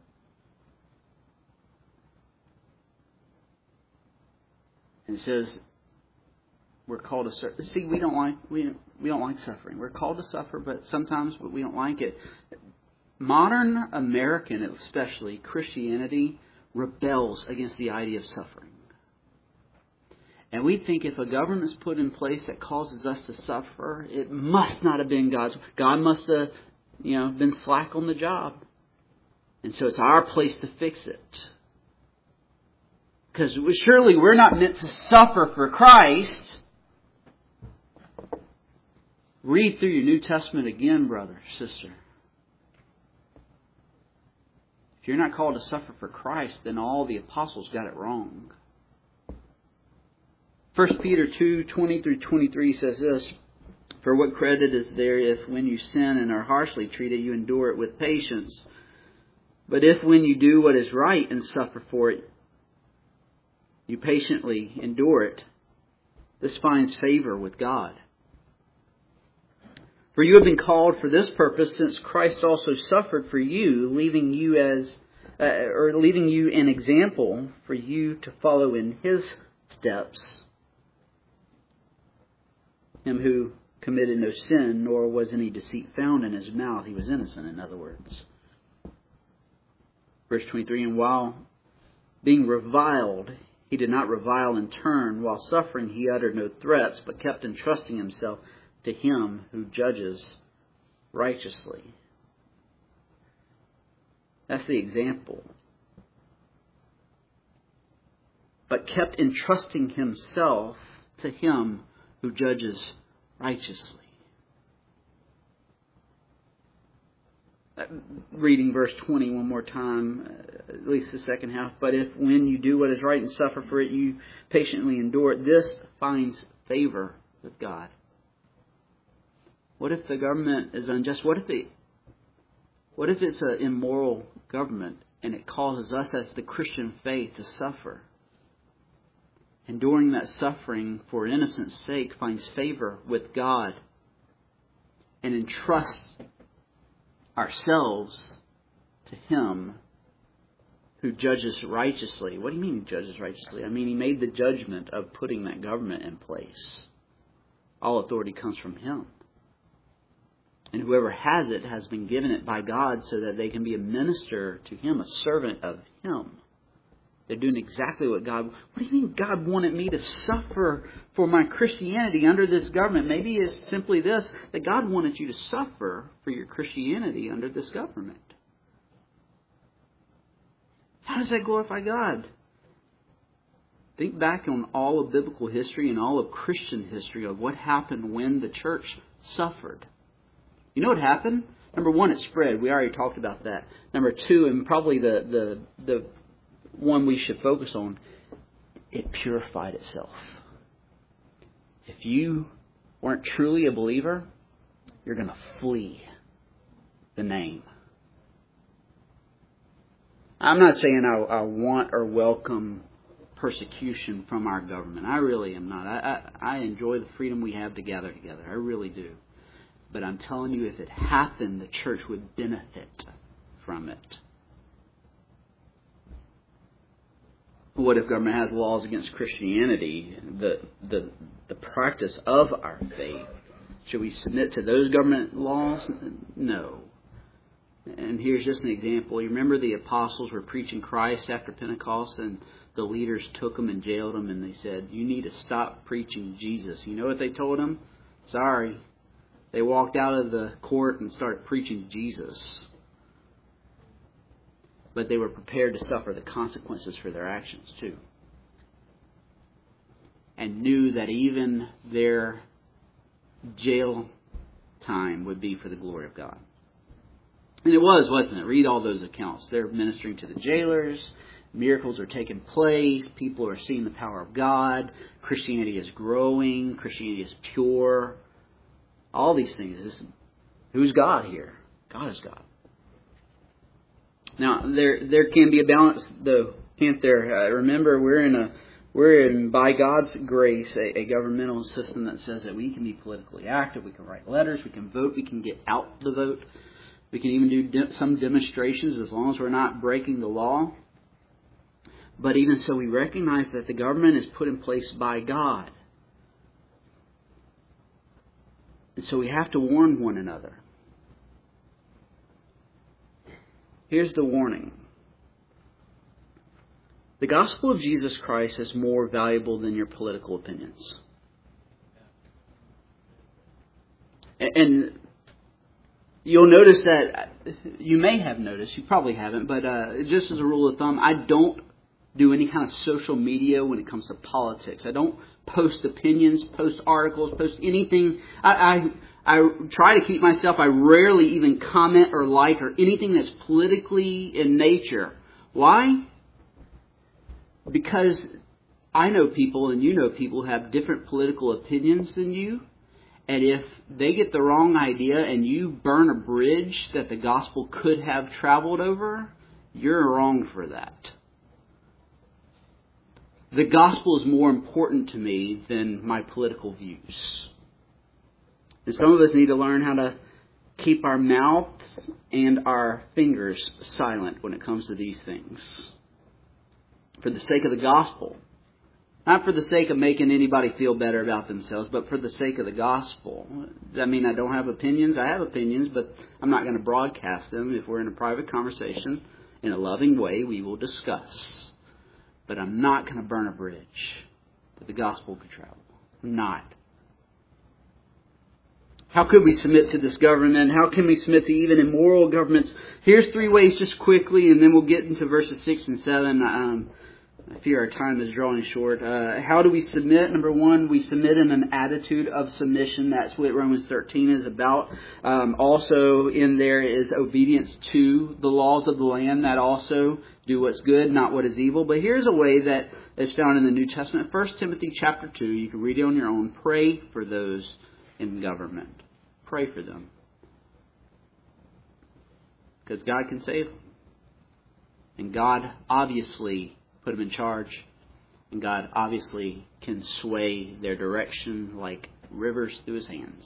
And it says we're called to suffer. See, we don't like we we don't like suffering. We're called to suffer, but sometimes but we don't like it. Modern American, especially Christianity, rebels against the idea of suffering. And we think if a government's put in place that causes us to suffer, it must not have been God's. God must have, you know, been slack on the job. And so it's our place to fix it. Because surely we're not meant to suffer for Christ. Read through your New Testament again, brother, sister. If you're not called to suffer for Christ, then all the apostles got it wrong. First Peter two twenty through twenty-three says this, "For what credit is there if when you sin and are harshly treated, you endure it with patience? But if when you do what is right and suffer for it, you patiently endure it, this finds favor with God. For you have been called for this purpose, since Christ also suffered for you, leaving you as uh, or leaving you an example for you to follow in His steps. Him who committed no sin, nor was any deceit found in His mouth. He was innocent, in other words." Verse twenty-three, "And while being reviled, He did not revile in turn. While suffering, He uttered no threats, but kept entrusting Himself to Him who judges righteously." That's the example. But kept entrusting Himself to Him who judges righteously. Reading verse twenty one more time, at least the second half. "But if when you do what is right and suffer for it, you patiently endure it, this finds favor with God." What if the government is unjust? What if it, what if it's an immoral government and it causes us as the Christian faith to suffer? Enduring that suffering for innocence' sake finds favor with God, and entrusts ourselves to Him who judges righteously. What do you mean He judges righteously? I mean, He made the judgment of putting that government in place. All authority comes from Him. And whoever has it has been given it by God so that they can be a minister to Him, a servant of Him. They're doing exactly what God... What do you mean God wanted me to suffer for my Christianity under this government? Maybe it's simply this, that God wanted you to suffer for your Christianity under this government. How does that glorify God? Think back on all of biblical history and all of Christian history of what happened when the church suffered. You know what happened? Number one, it spread. We already talked about that. Number two, and probably the the the one we should focus on, it purified itself. If you weren't truly a believer, you're going to flee the name. I'm not saying I, I want or welcome persecution from our government. I really am not. I, I, I enjoy the freedom we have to gather together. I really do. But I'm telling you, if it happened, the church would benefit from it. What if government has laws against Christianity? The the the practice of our faith Should we submit to those government laws? No. And here's just an example. You remember the apostles were preaching Christ after Pentecost, and the leaders took them and jailed them, and they said, you need to stop preaching Jesus. You know what they told them? Sorry. They walked out of the court and started preaching Jesus. But they were prepared to suffer the consequences for their actions too. And knew that even their jail time would be for the glory of God. And it was, wasn't it? Read all those accounts. They're ministering to the jailers. Miracles are taking place. People are seeing the power of God. Christianity is growing. Christianity is pure. All these things. Who's God here? God is God. Now, there there can be a balance, though, can't there? Uh, remember, we're in a we're in by God's grace a, a governmental system that says that we can be politically active. We can write letters. We can vote. We can get out the vote. We can even do de- some demonstrations as long as we're not breaking the law. But even so, we recognize that the government is put in place by God. And so we have to warn one another. Here's the warning. The gospel of Jesus Christ is more valuable than your political opinions. And you'll notice that, you may have noticed, you probably haven't, but uh, just as a rule of thumb, I don't do any kind of social media when it comes to politics. I don't post opinions, post articles, post anything. I, I I try to keep myself, I rarely even comment or like or anything that's politically in nature. Why? Because I know people and you know people who have different political opinions than you. And if they get the wrong idea and you burn a bridge that the gospel could have traveled over, you're wrong for that. The gospel is more important to me than my political views. And some of us need to learn how to keep our mouths and our fingers silent when it comes to these things. For the sake of the gospel. Not for the sake of making anybody feel better about themselves, but for the sake of the gospel. I mean, I don't have opinions. I have opinions, but I'm not going to broadcast them. If we're in a private conversation, in a loving way, we will discuss. But I'm not going to burn a bridge that the gospel could travel. I'm not. How could we submit to this government? How can we submit to even immoral governments? Here's three ways just quickly, and then we'll get into verses six and seven. Um, I fear our time is drawing short. Uh, how do we submit? Number one, we submit in an attitude of submission. That's what Romans thirteen is about. Um, also in there is obedience to the laws of the land. That also do what's good, not what is evil. But here's a way that is found in the New Testament. First Timothy chapter two. You can read it on your own. Pray for those in government. Pray for them. Because God can save them. And God obviously put them in charge. And God obviously can sway their direction like rivers through His hands.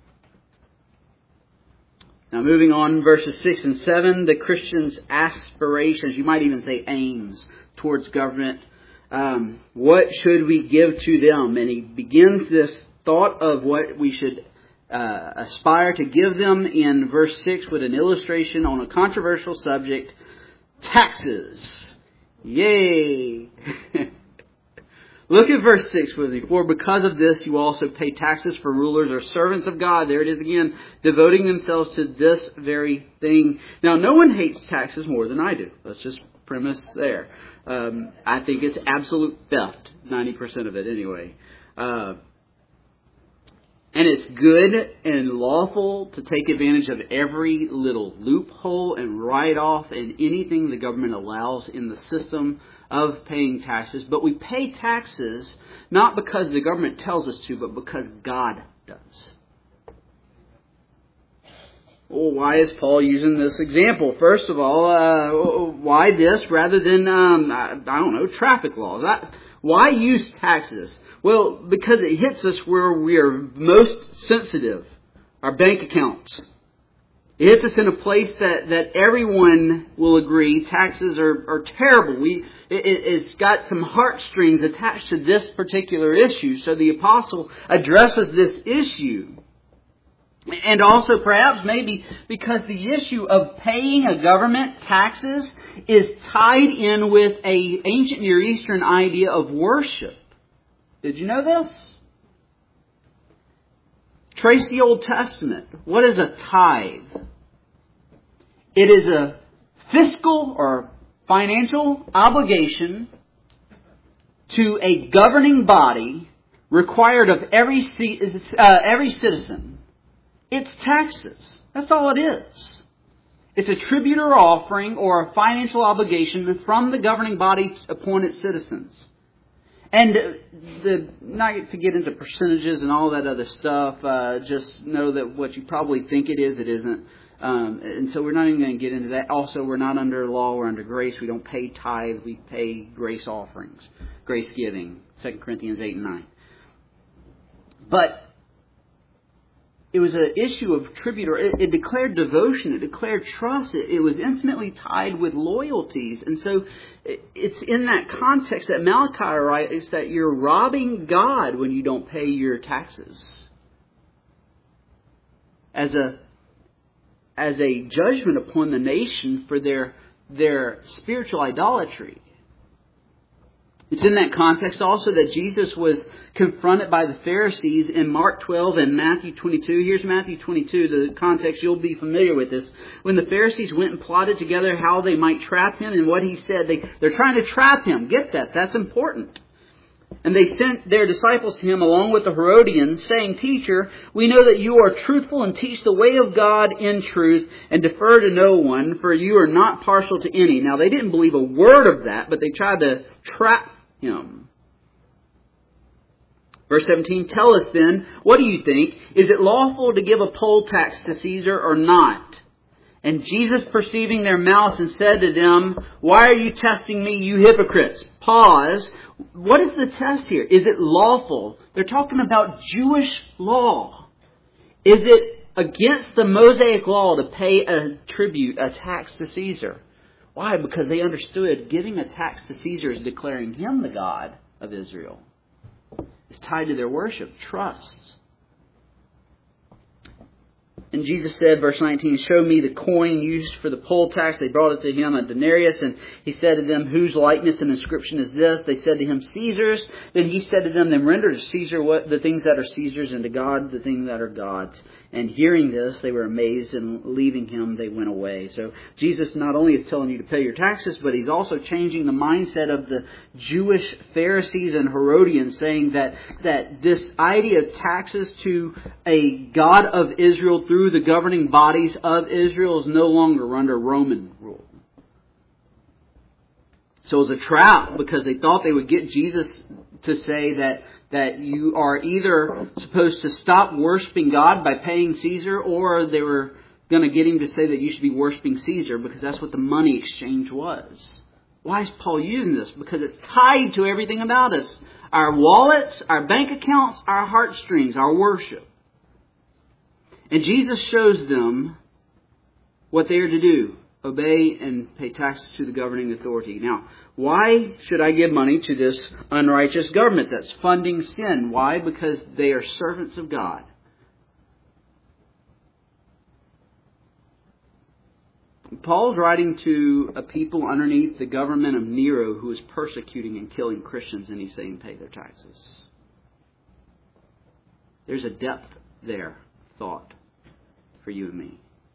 Now moving on, verses six and seven, the Christian's aspirations, you might even say aims, towards government. Um, what should we give to them? And he begins this thought of what we should uh, aspire to give them in verse six with an illustration on a controversial subject, taxes. Yay! Look at verse six with me. For because of this you also pay taxes, for rulers are servants of God. There it is again, devoting themselves to this very thing. Now, no one hates taxes more than I do. Let's just premise there. Um, I think it's absolute theft, ninety percent of it anyway. Uh, and it's good and lawful to take advantage of every little loophole and write-off and anything the government allows in the system of paying taxes. But we pay taxes not because the government tells us to, but because God does. Well, why is Paul using this example? First of all, uh, why this rather than, um, I, I don't know, traffic laws? I, why use taxes? Well, because it hits us where we are most sensitive, our bank accounts. It hits us in a place that, that everyone will agree taxes are, are terrible. We it, It's got some heartstrings attached to this particular issue. So the apostle addresses this issue. And also perhaps maybe because the issue of paying a government taxes is tied in with a ancient Near Eastern idea of worship. Did you know this? Trace the Old Testament. What is a tithe? It is a fiscal or financial obligation to a governing body required of every uh, every citizen. It's taxes. That's all it is. It's a tribute or offering or a financial obligation from the governing body upon its citizens. And the, not to get into percentages and all that other stuff, uh, just know that what you probably think it is, it isn't. Um, and so we're not even going to get into that. Also, we're not under law, we're under grace. We don't pay tithe, we pay grace offerings, grace giving, Second Corinthians eight and nine. But it was an issue of tribute, or it, it declared devotion, it declared trust, it, it was intimately tied with loyalties. And so it, it's in that context that Malachi writes that you're robbing God when you don't pay your taxes. As a as a judgment upon the nation for their their spiritual idolatry. It's in that context also that Jesus was confronted by the Pharisees in Mark twelve and Matthew twenty-two. Here's Matthew twenty-two, the context, you'll be familiar with this. When the Pharisees went and plotted together how they might trap him and what he said, they, they're trying to trap him. Get that, that's important. And they sent their disciples to him along with the Herodians, saying, Teacher, we know that you are truthful and teach the way of God in truth and defer to no one, for you are not partial to any. Now, they didn't believe a word of that, but they tried to trap him. Verse seventeen, Tell us then, what do you think? Is it lawful to give a poll tax to Caesar or not? And Jesus, perceiving their malice, and said to them, Why are you testing me, you hypocrites? Pause. What is the test here? Is it lawful? They're talking about Jewish law. Is it against the Mosaic law to pay a tribute, a tax to Caesar? Why? Because they understood giving a tax to Caesar is declaring him the God of Israel. It's tied to their worship, trust. And Jesus said, verse nineteen, Show me the coin used for the poll tax. They brought it to him, a denarius, and he said to them, Whose likeness and inscription is this? They said to him, Caesar's. Then he said to them, Then render to Caesar what the things that are Caesar's, and to God the things that are God's. And hearing this, they were amazed, and leaving him, they went away. So Jesus not only is telling you to pay your taxes, but he's also changing the mindset of the Jewish Pharisees and Herodians, saying that, that this idea of taxes to a God of Israel through the governing bodies of Israel is no longer under Roman rule. So it was a trap because they thought they would get Jesus to say that that you are either supposed to stop worshiping God by paying Caesar, or they were going to get him to say that you should be worshiping Caesar because that's what the money exchange was. Why is Paul using this? Because it's tied to everything about us. Our wallets, our bank accounts, our heartstrings, our worship. And Jesus shows them what they are to do. Obey and pay taxes to the governing authority. Now, why should I give money to this unrighteous government that's funding sin? Why? Because they are servants of God. Paul's writing to a people underneath the government of Nero who is persecuting and killing Christians, and he's saying pay their taxes. There's a depth there, thought, for you and me.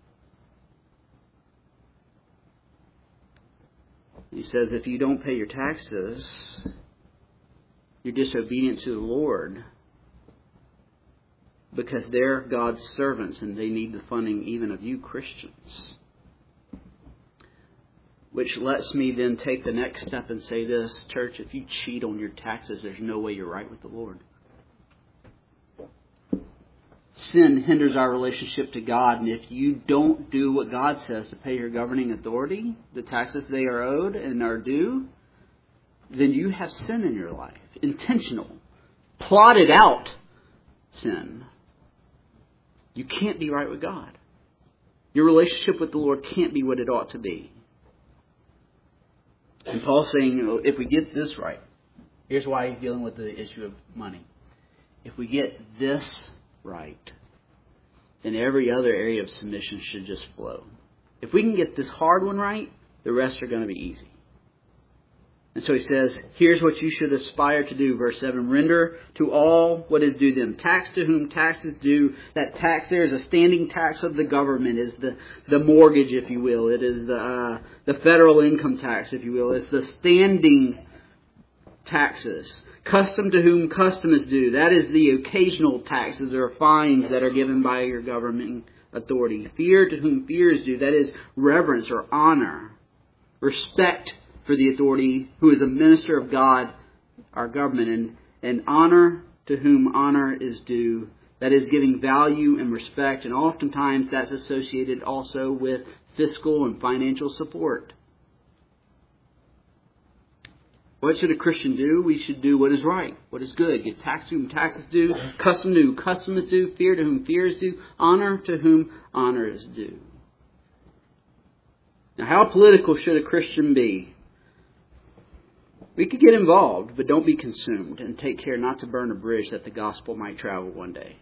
He says if you don't pay your taxes, you're disobedient to the Lord because they're God's servants and they need the funding even of you Christians. Which lets me then take the next step and say this, church, if you cheat on your taxes, there's no way you're right with the Lord. Sin hinders our relationship to God, and if you don't do what God says to pay your governing authority, the taxes they are owed and are due, then you have sin in your life. Intentional. Plotted out sin. You can't be right with God. Your relationship with the Lord can't be what it ought to be. And Paul's saying, you know, if we get this right, here's why he's dealing with the issue of money. If we get this right, then every other area of submission should just flow. If we can get this hard one right, the rest are going to be easy. And so he says, here's what you should aspire to do. Verse seven, render to all what is due them. Tax to whom tax is due. That tax there is a standing tax of the government, is the, the mortgage, if you will. It is the, uh, the federal income tax, if you will. It's the standing taxes. Custom to whom custom is due. That is the occasional taxes or fines that are given by your government authority. Fear to whom fear is due. That is reverence or honor. Respect for the authority who is a minister of God, our government. And, and honor to whom honor is due. That is giving value and respect. And oftentimes that's associated also with fiscal and financial support. What should a Christian do? We should do what is right, what is good. Give tax to whom tax is due, custom to whom custom is due, fear to whom fear is due, honor to whom honor is due. Now, how political should a Christian be? We could get involved, but don't be consumed, and take care not to burn a bridge that the gospel might travel one day.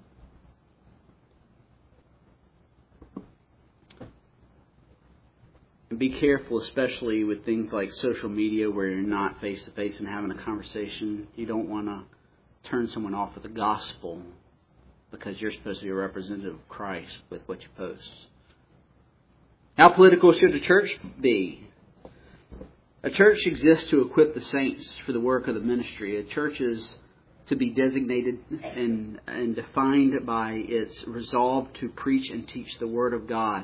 And be careful, especially with things like social media where you're not face-to-face and having a conversation. You don't want to turn someone off of the gospel because you're supposed to be a representative of Christ with what you post. How political should the church be? A church exists to equip the saints for the work of the ministry. A church is to be designated and, and defined by its resolve to preach and teach the Word of God.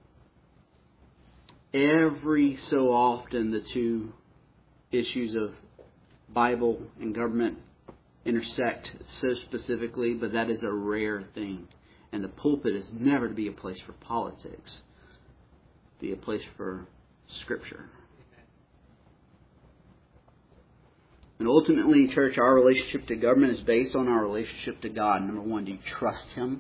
Every so often the two issues of Bible and government intersect so specifically, but that is a rare thing. And the pulpit is never to be a place for politics. Be a place for Scripture. And ultimately, church, our relationship to government is based on our relationship to God. Number one, do you trust Him?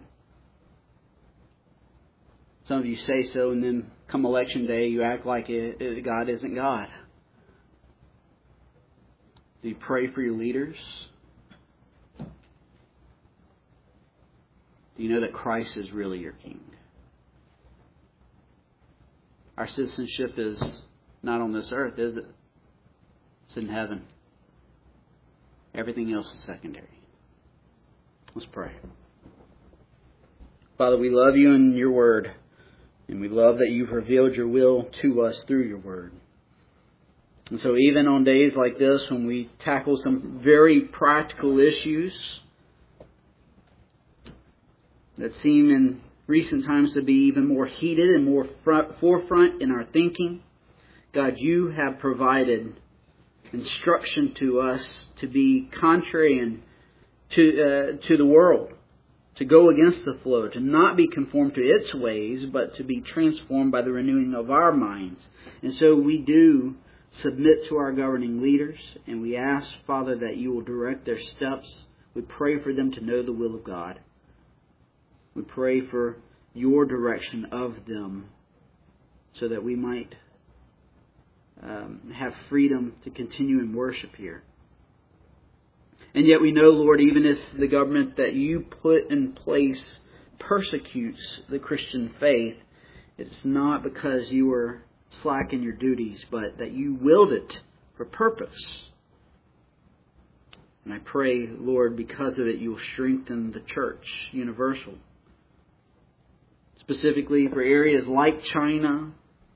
Some of you say so, and then come election day, you act like it, it, God isn't God. Do you pray for your leaders? Do you know that Christ is really your King? Our citizenship is not on this earth, is it? It's in heaven. Everything else is secondary. Let's pray. Father, we love you and your word. And we love that you've revealed your will to us through your word. And so even on days like this, when we tackle some very practical issues that seem in recent times to be even more heated and more front, forefront in our thinking, God, you have provided instruction to us to be contrary and to uh, to the world, to go against the flow, to not be conformed to its ways, but to be transformed by the renewing of our minds. And so we do submit to our governing leaders, and we ask, Father, that you will direct their steps. We pray for them to know the will of God. We pray for your direction of them so that we might um, have freedom to continue in worship here. And yet we know, Lord, even if the government that you put in place persecutes the Christian faith, it's not because you were slack in your duties, but that you willed it for purpose. And I pray, Lord, because of it, you will strengthen the church universal. Specifically for areas like China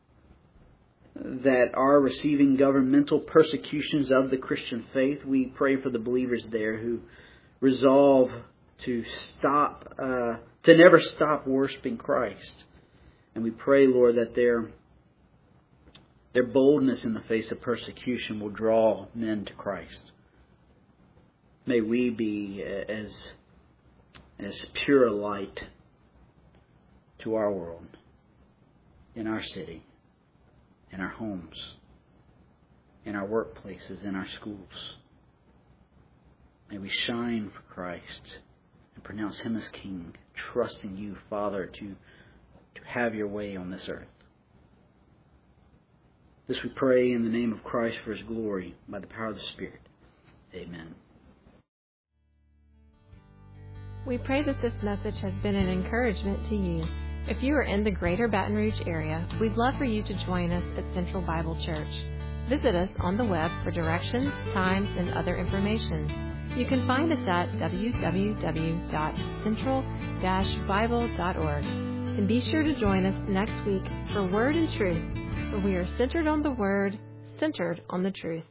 that are receiving governmental persecutions of the Christian faith, we pray for the believers there who resolve to stop, uh, to never stop worshiping Christ. And we pray, Lord, that their their boldness in the face of persecution will draw men to Christ. May we be as as pure a light to our world, in our city, in our homes, in our workplaces, in our schools. May we shine for Christ and pronounce Him as King, trusting you, Father, to, to have your way on this earth. This we pray in the name of Christ for His glory, by the power of the Spirit. Amen. We pray that this message has been an encouragement to you. If you are in the greater Baton Rouge area, we'd love for you to join us at Central Bible Church. Visit us on the web for directions, times, and other information. You can find us at w w w dot central dash bible dot org. And be sure to join us next week for Word and Truth, where we are centered on the Word, centered on the truth.